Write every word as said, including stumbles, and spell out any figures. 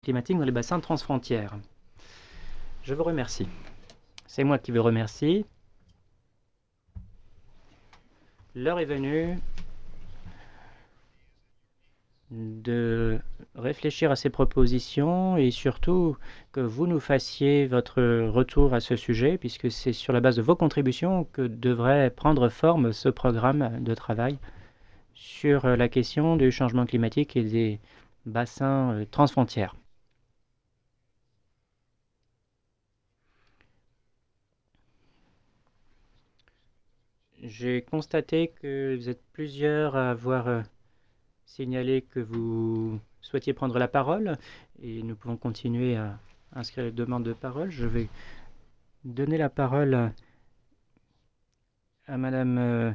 climatique dans les bassins transfrontières. Je vous remercie. C'est moi qui vous remercie. L'heure est venue de réfléchir à ces propositions et surtout que vous nous fassiez votre retour à ce sujet, puisque c'est sur la base de vos contributions que devrait prendre forme ce programme de travail sur la question du changement climatique et des bassins transfrontières. J'ai constaté que vous êtes plusieurs à avoir signalé que vous souhaitiez prendre la parole et nous pouvons continuer à inscrire les demandes de parole. Je vais donner la parole à Madame